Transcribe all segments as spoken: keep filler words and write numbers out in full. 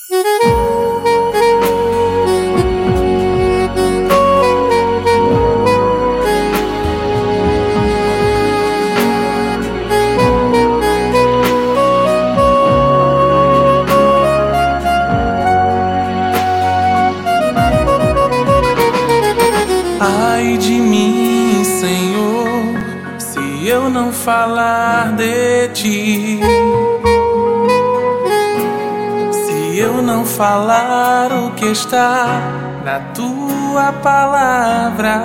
Ai de mim, Senhor, se eu não falar de Ti, se eu não falar o que está na Tua palavra.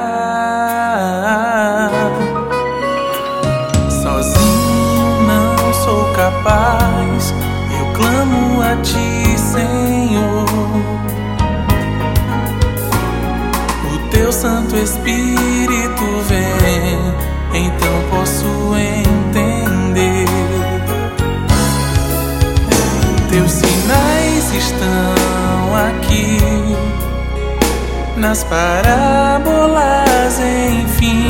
Sozinho não sou capaz, eu clamo a Ti, Senhor. Teu Santo Espírito vem, então posso entender. Teus sinais estão aqui, nas parábolas, enfim,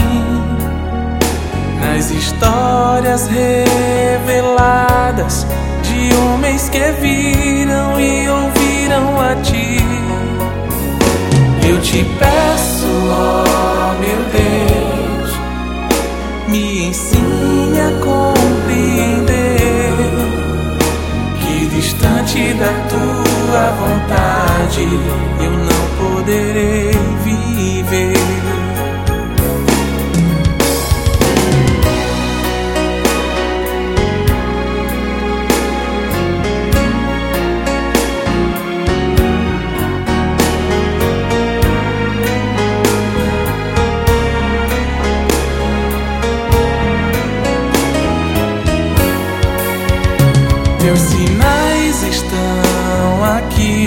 nas histórias reveladas de homens que viram e ouviram a Ti. Eu te peço, ó meu Deus, me ensine a compreender que distante da Tua vontade eu não poderei viver. Teus sinais estão aqui,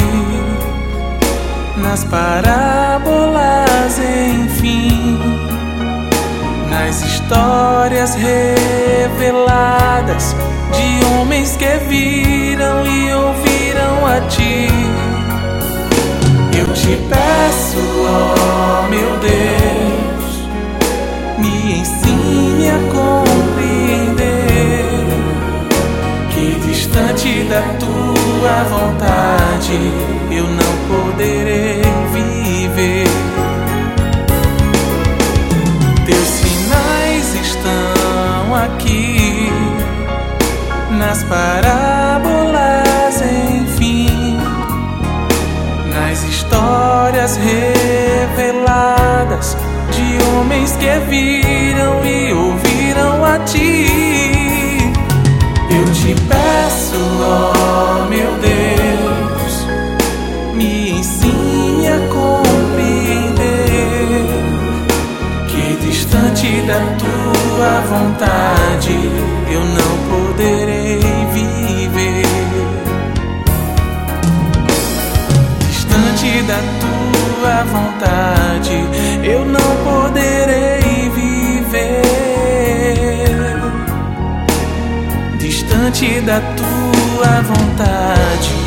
nas parábolas, enfim, nas histórias reveladas de homens que viram e ouviram a Ti. Eu te peço, ó meu Deus, me ensine a compreender que distante da Tua vontade eu não poderei viver. Teus sinais estão aqui, nas parábolas, enfim, nas histórias reveladas de homens que viram e ouviram a Ti. Eu te peço, ó meu Deus, me ensine a compreender que distante da Tua vontade eu não poderei viver. Distante da Tua vontade eu não poderei viver. Distante da Tua vontade